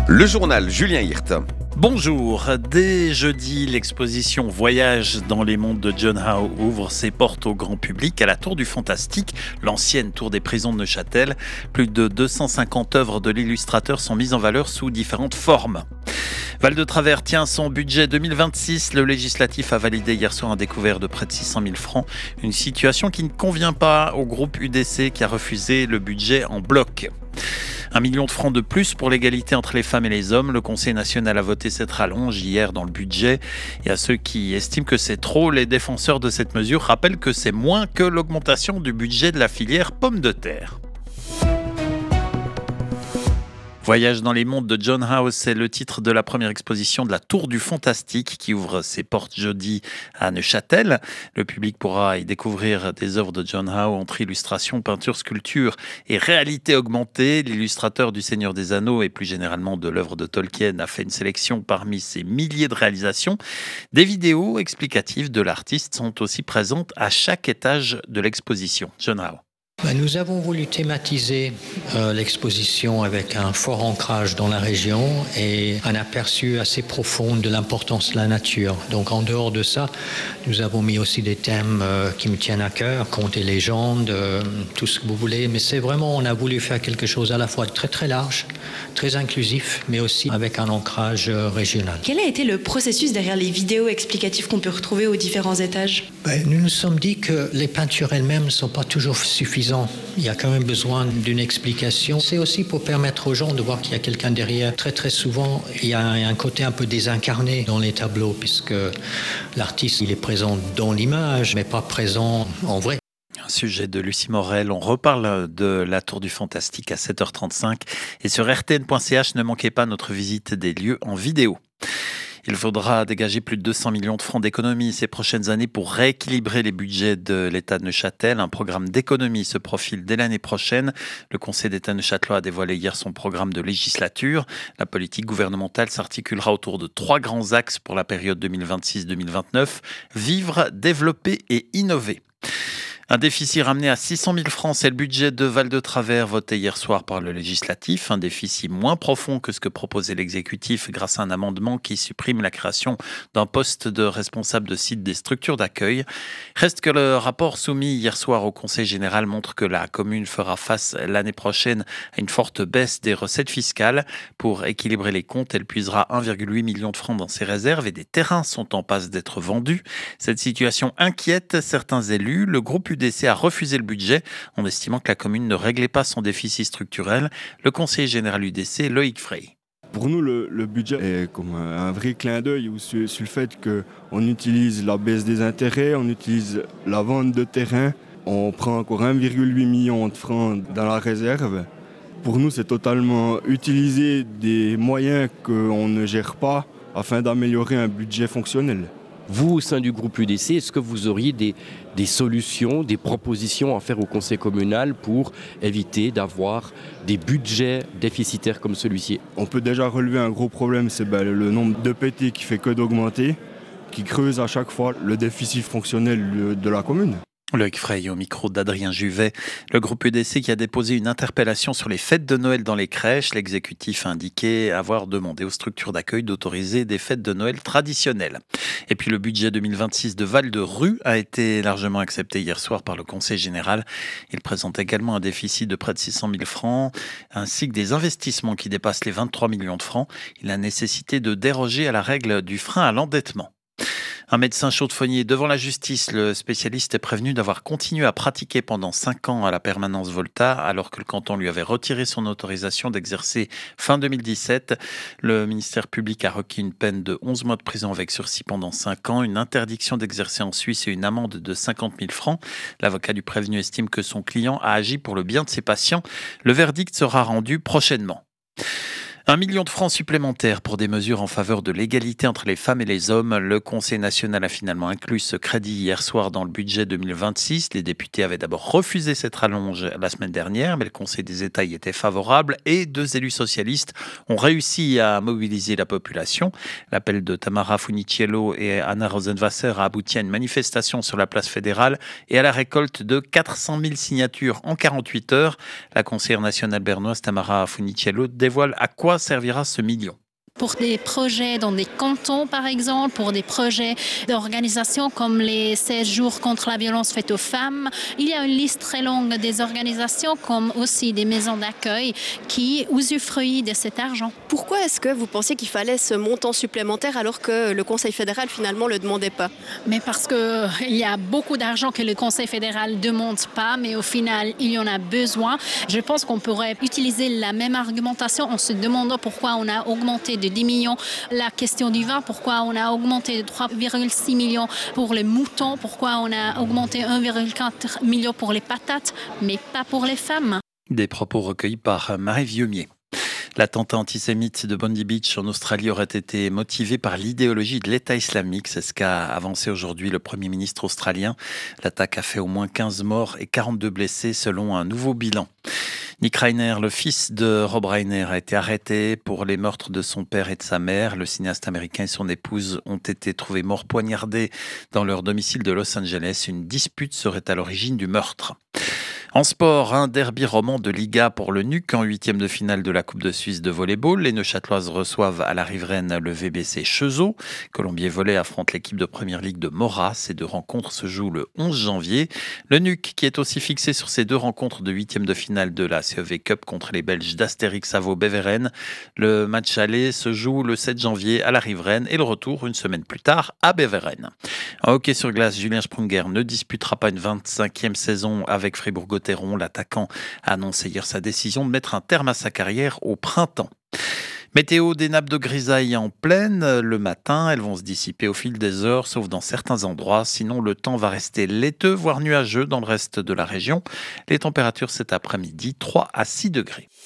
Le journal Julien Hirt. Bonjour, dès jeudi, l'exposition Voyage dans les mondes de John Howe ouvre ses portes au grand public à la Tour du Fantastique, l'ancienne tour des prisons de Neuchâtel. Plus de 250 œuvres de l'illustrateur sont mises en valeur sous différentes formes. Val de Travers tient son budget 2026. Le législatif a validé hier soir un découvert de près de 600 000 francs. Une situation qui ne convient pas au groupe UDC qui a refusé le budget en bloc. 1 million de francs de plus pour l'égalité entre les femmes et les hommes. Le Conseil national a voté cette rallonge hier dans le budget. Et à ceux qui estiment que c'est trop, les défenseurs de cette mesure rappellent que c'est moins que l'augmentation du budget de la filière pommes de terre. Voyage dans les mondes de John Howe, c'est le titre de la première exposition de la Tour du Fantastique qui ouvre ses portes jeudi à Neuchâtel. Le public pourra y découvrir des œuvres de John Howe entre illustration, peinture, sculpture et réalité augmentée. L'illustrateur du Seigneur des Anneaux et plus généralement de l'œuvre de Tolkien a fait une sélection parmi ses milliers de réalisations. Des vidéos explicatives de l'artiste sont aussi présentes à chaque étage de l'exposition. John Howe. Nous avons voulu thématiser l'exposition avec un fort ancrage dans la région et un aperçu assez profond de l'importance de la nature. Donc en dehors de ça, nous avons mis aussi des thèmes qui me tiennent à cœur, contes et légendes, tout ce que vous voulez. Mais c'est vraiment, on a voulu faire quelque chose à la fois très très large, très inclusif, mais aussi avec un ancrage régional. Quel a été le processus derrière les vidéos explicatives qu'on peut retrouver aux différents étages ? Nous nous sommes dit que les peintures elles-mêmes ne sont pas toujours suffisantes. Il y a quand même besoin d'une explication. C'est aussi pour permettre aux gens de voir qu'il y a quelqu'un derrière. Très très souvent, il y a un côté un peu désincarné dans les tableaux, puisque l'artiste, il est présent dans l'image, mais pas présent en vrai. Un sujet de Lucie Morel. On reparle de la Tour du Fantastique à 7h35. Et sur rtn.ch, ne manquez pas notre visite des lieux en vidéo. Il faudra dégager plus de 200 millions de francs d'économie ces prochaines années pour rééquilibrer les budgets de l'État de Neuchâtel. Un programme d'économie se profile dès l'année prochaine. Le Conseil d'État neuchâtelois a dévoilé hier son programme de législature. La politique gouvernementale s'articulera autour de 3 grands axes pour la période 2026-2029. Vivre, développer et innover. Un déficit ramené à 600 000 francs, c'est le budget de Val de Travers voté hier soir par le législatif. Un déficit moins profond que ce que proposait l'exécutif grâce à un amendement qui supprime la création d'un poste de responsable de site des structures d'accueil. Reste que le rapport soumis hier soir au Conseil général montre que la commune fera face l'année prochaine à une forte baisse des recettes fiscales. Pour équilibrer les comptes, elle puisera 1,8 million de francs dans ses réserves et des terrains sont en passe d'être vendus. Cette situation inquiète certains élus. Le groupe UDC a refusé le budget en estimant que la commune ne réglait pas son déficit structurel. Le conseiller général UDC, Loïc Frey. Pour nous, le budget est comme un vrai clin d'œil sur le fait qu'on utilise la baisse des intérêts, on utilise la vente de terrain, on prend encore 1,8 million de francs dans la réserve. Pour nous, c'est totalement utiliser des moyens qu'on ne gère pas afin d'améliorer un budget fonctionnel. Vous, au sein du groupe UDC, est-ce que vous auriez des solutions, des propositions à faire au conseil communal pour éviter d'avoir des budgets déficitaires comme celui-ci ? On peut déjà relever un gros problème, c'est le nombre de PT qui fait que d'augmenter, qui creuse à chaque fois le déficit fonctionnel de la commune. Loïc Frey au micro d'Adrien Juvet. Le groupe UDC qui a déposé une interpellation sur les fêtes de Noël dans les crèches. L'exécutif a indiqué avoir demandé aux structures d'accueil d'autoriser des fêtes de Noël traditionnelles. Et puis le budget 2026 de Val-de-Rue a été largement accepté hier soir par le Conseil général. Il présente également un déficit de près de 600 000 francs ainsi que des investissements qui dépassent les 23 millions de francs. Il a nécessité de déroger à la règle du frein à l'endettement. Un médecin chaudefonnier devant la justice, le spécialiste est prévenu d'avoir continué à pratiquer pendant 5 ans à la permanence Volta, alors que le canton lui avait retiré son autorisation d'exercer fin 2017. Le ministère public a requis une peine de 11 mois de prison avec sursis pendant 5 ans, une interdiction d'exercer en Suisse et une amende de 50 000 francs. L'avocat du prévenu estime que son client a agi pour le bien de ses patients. Le verdict sera rendu prochainement. 1 million de francs supplémentaires pour des mesures en faveur de l'égalité entre les femmes et les hommes. Le Conseil national a finalement inclus ce crédit hier soir dans le budget 2026. Les députés avaient d'abord refusé cette rallonge la semaine dernière, mais le Conseil des États y était favorable et 2 élus socialistes ont réussi à mobiliser la population. L'appel de Tamara Funiciello et Anna Rosenwasser a abouti à une manifestation sur la place fédérale et à la récolte de 400 000 signatures en 48 heures. La conseillère nationale bernoise Tamara Funiciello dévoile à quoi quoi servira ce million ? Pour des projets dans des cantons, par exemple, pour des projets d'organisations comme les 16 jours contre la violence faite aux femmes. Il y a une liste très longue des organisations, comme aussi des maisons d'accueil, qui usufruient de cet argent. Pourquoi est-ce que vous pensiez qu'il fallait ce montant supplémentaire alors que le Conseil fédéral finalement ne le demandait pas ? Mais parce qu'il y a beaucoup d'argent que le Conseil fédéral ne demande pas, mais au final, il y en a besoin. Je pense qu'on pourrait utiliser la même argumentation en se demandant pourquoi on a augmenté de 10 millions la question du vin, pourquoi on a augmenté de 3,6 millions pour les moutons, pourquoi on a augmenté 1,4 million pour les patates, mais pas pour les femmes. Des propos recueillis par Marie Vieumier. L'attentat antisémite de Bondi Beach en Australie aurait été motivé par l'idéologie de l'État islamique. C'est ce qu'a avancé aujourd'hui le Premier ministre australien. L'attaque a fait au moins 15 morts et 42 blessés selon un nouveau bilan. Nick Reiner, le fils de Rob Reiner, a été arrêté pour les meurtres de son père et de sa mère. Le cinéaste américain et son épouse ont été trouvés morts poignardés dans leur domicile de Los Angeles. Une dispute serait à l'origine du meurtre. En sport, un derby roman de Liga pour le NUC en 8e de finale de la Coupe de Suisse de volleyball. Les Neuchâteloises reçoivent à la riveraine le VBC Cheseaux. Colombier Volley affronte l'équipe de Première Ligue de Morat. Ces deux rencontres se jouent le 11 janvier. Le NUC qui est aussi fixé sur ces deux rencontres de 8e de finale de la CEV Cup contre les Belges d'Astérix Savo-Beveren. Le match aller se joue le 7 janvier à la riveraine et le retour une semaine plus tard à Beveren. En hockey sur glace, Julien Sprunger ne disputera pas une 25e saison avec Fribourg-Gotteron. L'attaquant a annoncé hier sa décision de mettre un terme à sa carrière au printemps. Météo, des nappes de grisaille en plaine le matin. Elles vont se dissiper au fil des heures, sauf dans certains endroits. Sinon, le temps va rester laiteux, voire nuageux dans le reste de la région. Les températures cet après-midi, 3 à 6 degrés.